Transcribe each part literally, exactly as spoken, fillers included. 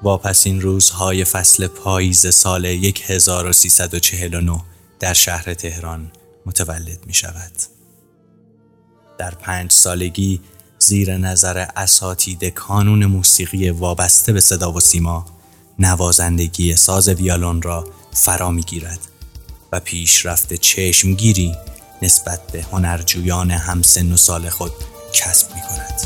واپسین روزهای فصل پاییز سال هزار و سیصد و چهل و نه در شهر تهران متولد می شود. در پنج سالگی زیر نظر اساتید کانون موسیقی وابسته به صدا و سیما نوازندگی ساز ویولون را فرا می گیرد و پیشرفت چشمگیری نسبت به هنرجویان همسن و سال خود کسب می کند.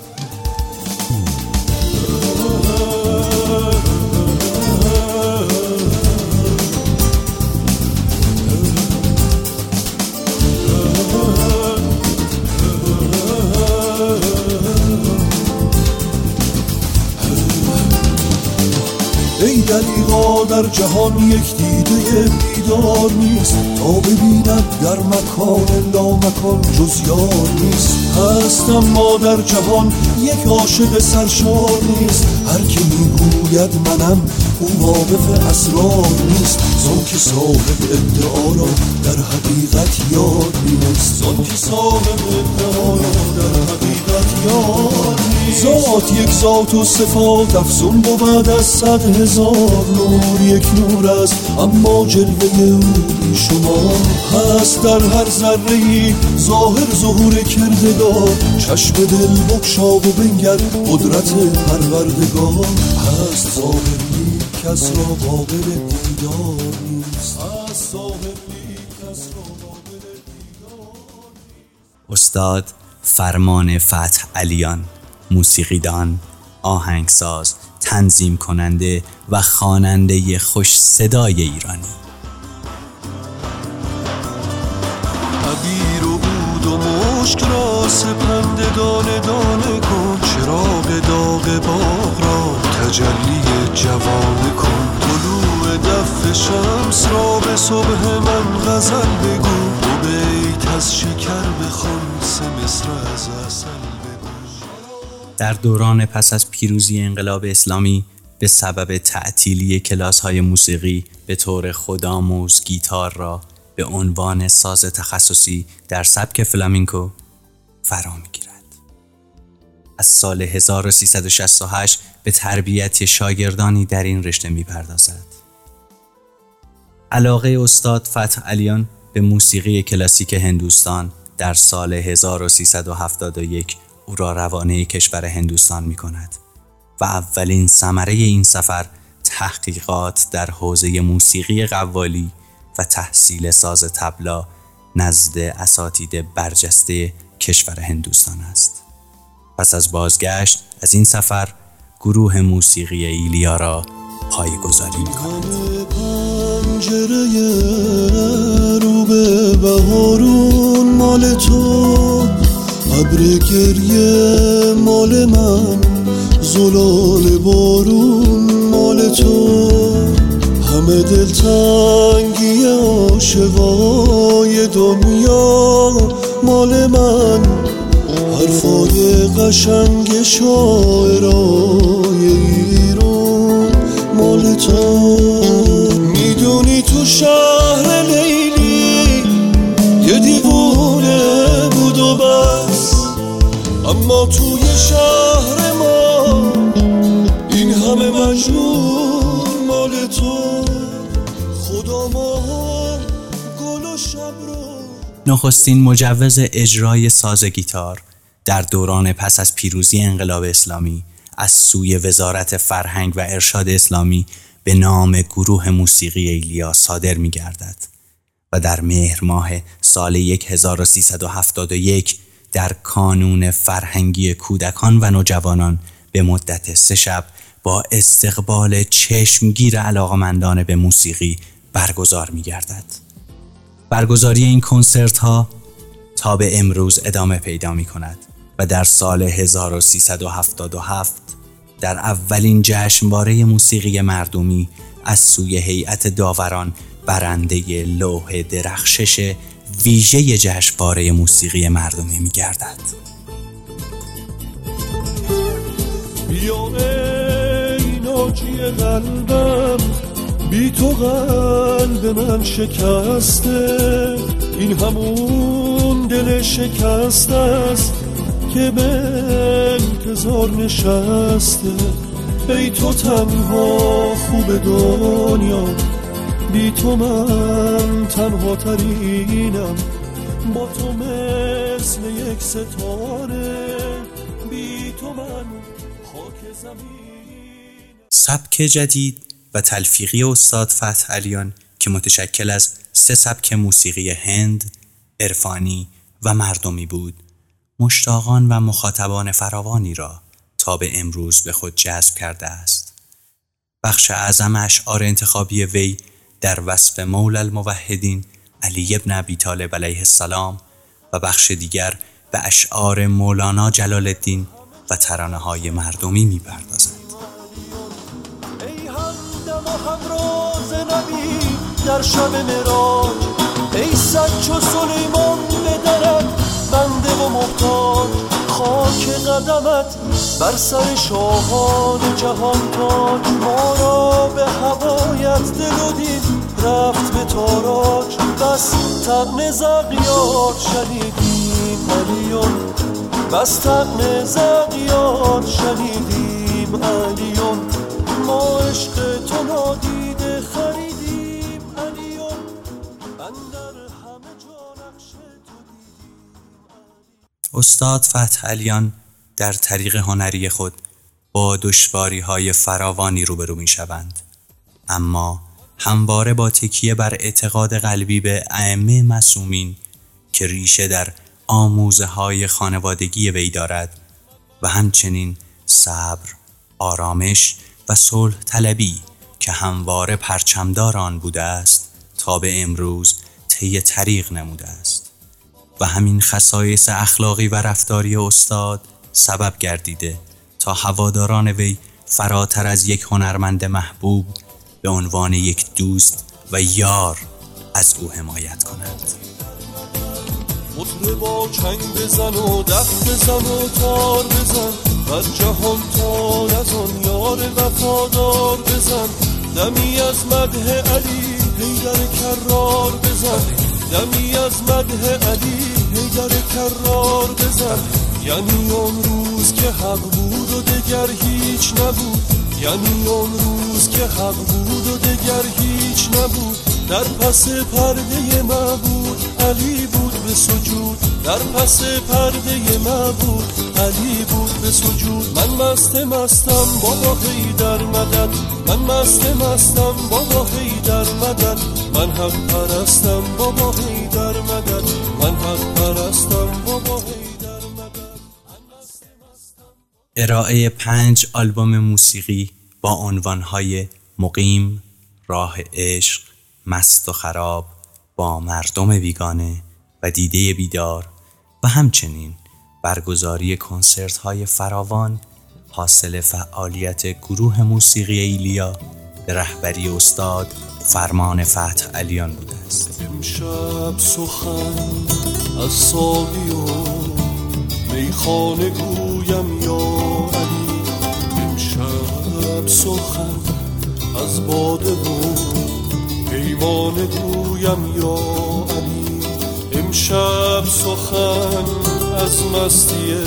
ای دلیقا در جهان یک دیده بیدار نیست، تا ببینم در مکان لا مکان جز یار نیست. هست اما در جهان یک عاشق سرشار نیست، هر که میگوید منم او واقف اسرار نیست. زان که صاحب ادعا را در حقیقت یاد نیست، زان که صاحب ادعا را در حقیقت یاد نیست. ذات یک ذات و صفات افزون بود از صد هزار نور، یک نور است اما جلوه او بی شمار. هست در هر ذره‌ای ظاهر ظهور کردگار، چشم دل بگشا و بنگر قدرت پروردگار. هست صاحبی کس را قابل دیدار نیست، هست صاحبی کس را قابل دیدار نیست. استاد فرمان فتح علیان، موسیقیدان، آهنگساز، تنظیم کننده و خواننده خوش صدای ایرانی. عبیر و عود و مشک را سپنده دانه دانه کن، چراغ داغ باغ را تجلی جوانه کن. طلوع دف شمس را به صبح من غزل بگو، دو بیت از شکر بخوان، سه مصر از عسل بگو. در دوران پس از پیروزی انقلاب اسلامی به سبب تعطیلی کلاس‌های موسیقی به طور خودآموز گیتار را به عنوان ساز تخصصی در سبک فلامینکو فرا می‌گیرد. از سال هزار و سیصد و شصت و هشت به تربیت شاگردانی در این رشته می‌پردازد. علاقه استاد فتح علیان به موسیقی کلاسیک هندوستان در سال هزار و سیصد و هفتاد و یک او را روانه کشور هندوستان می کند و اولین ثمره این سفر تحقیقات در حوزه موسیقی قوالی و تحصیل ساز طبلا نزد اساتید برجسته کشور هندوستان است. پس از بازگشت از این سفر گروه موسیقی ایلیا را پایه‌گذاری می کند. پنجره رو به بهارون مال تو، ابر گریه مال من، زلال بارون مال تو. همه دلتنگی عاشقای دنیا مال من، حرفای قشنگ شاعرای ایران مال تو. میدونی تو شهر لیلی یه دیوونه بود و بس، اما توی شهر ما این همه مجنون مال تو. خدا ما گل و شب رو. نخستین مجوز اجرای ساز گیتار در دوران پس از پیروزی انقلاب اسلامی از سوی وزارت فرهنگ و ارشاد اسلامی به نام گروه موسیقی ایلیا صادر می گردد و در مهر ماه سال هزار و سیصد و هفتاد و یک در کانون فرهنگی کودکان و نوجوانان به مدت سه شب با استقبال چشمگیر علاقمندان به موسیقی برگزار می گردد. برگزاری این کنسرت ها تا به امروز ادامه پیدا می کند و در سال هزار و سیصد و هفتاد و هفت در اولین جشنواره موسیقی مردمی از سوی هیئت داوران برنده لوح درخشش ویژه جشنواره موسیقی مردمی می گردد. بیا ای ناجی قلبم، بی تو قلب من شکسته، این همون دل شکسته است که به انتظار نشسته. ای تو تنها خوب دنیا، بی تو من تنها ترینم، با تو مثل یک ستاره، بی تو من خاک زمین. سبک جدید و تلفیقی استاد فتح علیان که متشکل از سه سبک موسیقی هند، عرفانی و مردمی بود، مشتاقان و مخاطبان فراوانی را تا به امروز به خود جذب کرده است. بخش اعظم اشعار انتخابی وی در وصف مولا الموحدین علی ابن ابی طالب علیه السلام و بخش دیگر به اشعار مولانا جلال الدین و ترانه‌های مردمی می‌پردازند. ای همدم و همراز نبی در شب معراج، ای سچ و سلیمان به درت بنده و محتاج، خاک قدمت بر سر شاهان جهان تاج، ما را به هوایت دل و دین رفت به تاراج، بس طعن زغیات شنیدیم علیون، بس طعن زغیات شنیدیم علیون، ما عشق تو نادیده خریدیم علیون، اندر همه جا نقش تو دیدیم. استاد فتح علیان در طریق هنری خود با دشواری‌های فراوانی روبرو می‌شوند، اما همواره با تکیه بر اعتقاد قلبی به ائمه معصومین که ریشه در آموزه‌های خانوادگی وی دارد و همچنین صبر، آرامش و صلح طلبی که همواره پرچمدار آن بوده است تا به امروز طی طریق نموده است و همین خصایص اخلاقی و رفتاری استاد سبب گردیده تا هواداران وی فراتر از یک هنرمند محبوب به عنوان یک دوست و یار از او حمایت کنند. مطربا چنگ بزن و دف بزن و تار بزن، از جهان تار از آن یار وفادار بزن، دمی از مدح علی حیدر کرار بزن، دمی از مدح علی حیدر کرار بزن، یعنی اون روز که حق بود و دگر هیچ نبود، یعنی اون روز که حق بود و دگر هیچ نبود، در پس پرده معبود علی بود به سجود، در پس پرده معبود علی بود به سجود، من مست مستم بابا حیدر مدد، من مست مستم بابا حیدر مدد، من حق پرستم بابا حیدر مدد، من حق پرستم بابا حیدر مدد. ارائه پنج آلبوم موسیقی با عنوان‌های مقیم، راه عشق، مست و خراب، با مردم بیگانه و دیده بیدار و همچنین برگزاری کنسرت‌های فراوان حاصل فعالیت گروه موسیقی ایلیا به رهبری استاد فرمان فتح علیان بوده است. امشب سخن از ساقی و میخانه گویم یا علی، امشب سخن از باده و پیمانه گویم یا علی، امشب سخن از مستی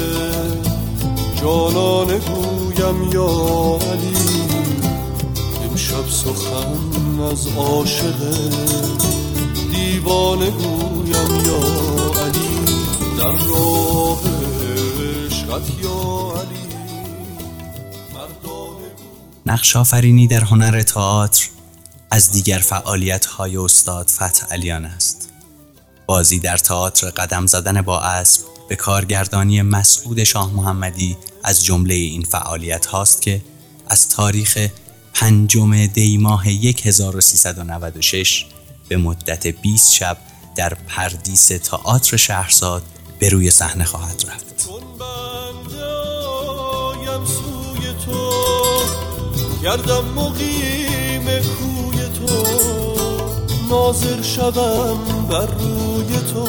جانانه گویم یا علی، امشب سخن از عاشق دیوانه گویم یا علی، در راه عشقت یا علی مردانه. نقش آفرینی در هنر تئاتر از دیگر فعالیت‌های استاد فتح علیان است. بازی در تئاتر قدم زدن با اسب به کارگردانی مسعود شاه محمدی از جمله این فعالیت هاست که از تاریخ پنجم دی ماه هزار و سیصد و نود و شش به مدت بیست شب در پردیس تئاتر شهرزاد به روی صحنه خواهد رفت. چون بنده آیم سوی تو، گردم مقیم کوی تو، ناظر شدم بر روی تو،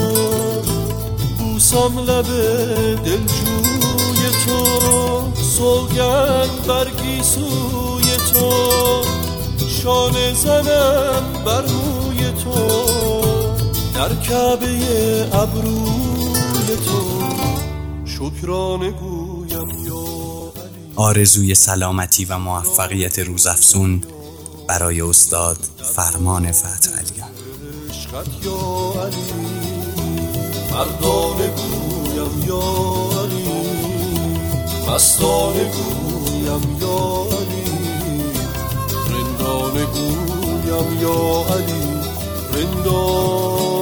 بوسم لب دلجوی تو، سوگند بر گیسوی تو، شانه زنم بر موی تو، در کعبه ابروی تو، شکرانه گویم یا علی. آرزوی سلامتی و موفقیت روزافزون برای استاد فرمان فتح علیان. عشقت یا علی، مردانه گویم یا علی، مستانه گویم یا علی، رندانه گویم یا علی، رندانه